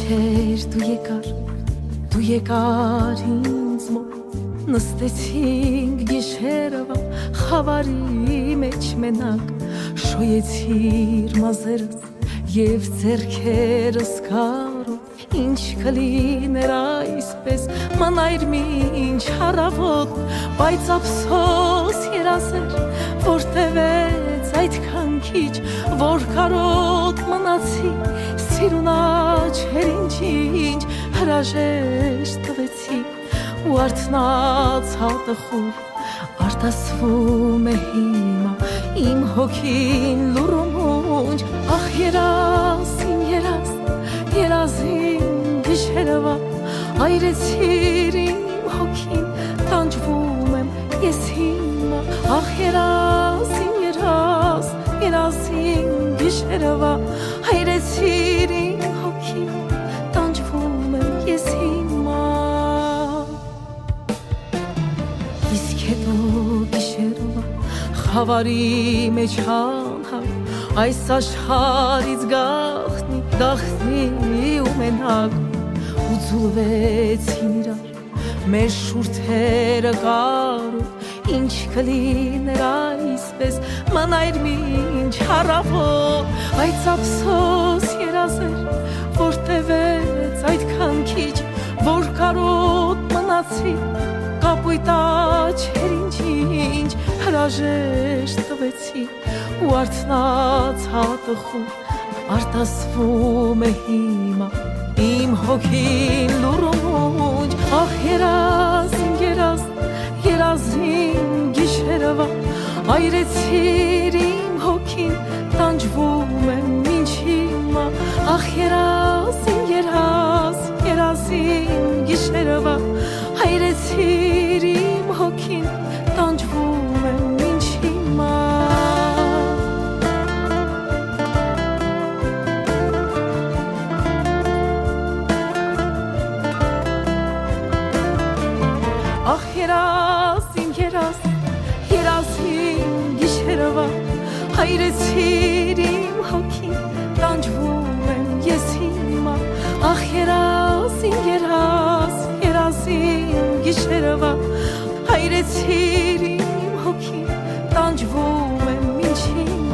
Գիշեր դու եկար ինձ մոտ նստեցինք գիշերվա խավարի մեջ մենակ շոյեցիր մազերս եւ ձեռքերս կարով ինչ կլիներ այսպես մանայր մինչ առավոտ բայց ափսոս երազեր որ տևեց այդքան քիչ որ կարոտ մնացի սիրուն աչքեր ինչ հրաժեշտ տվեցի ու արթնաց հատխուր արտասվում է հիմա իմ հոգին լուրումունջ ախ երազին գիշերվա այրեցիր իմ հոգին տանջվում եմ ես հիմա ախ երազին գիշերվա այրեցիր իմ հոգին տանջվում եմ ես հիմա իսկ հետո գիշերվա խավարի մեջ անհար այս աշխարից գախնի ու մենակ ու ձուլվեցին իրար մեր շուրթերը կարով ինչ կլիներ այսպես մանայր մինչ առավոտ բայց ափսոս երազեր որ տևեց այդքան քիչ որ կարոտ մնացի կապույտ աչքեր ինչ հրաժեշտ տվեցի ու արթնաց հատխուր արտասվում է հիմա իմ հոգին լուրումունջ ախ երազին գիշերվա այրեցիր իմ հոգին տանջվում եմ ինչ հիմա ախ երազին գիշերվա այրեցիր իմ հոգին տանջվում եմ ինչ հիմա ախ երազին գիշերվա այրեցիր իմ հոգին տանջվում եմ ես հիմա ախ երազին գիշերվա այրեցիր իմ հոգին տանջվում եմ ինչ հիմա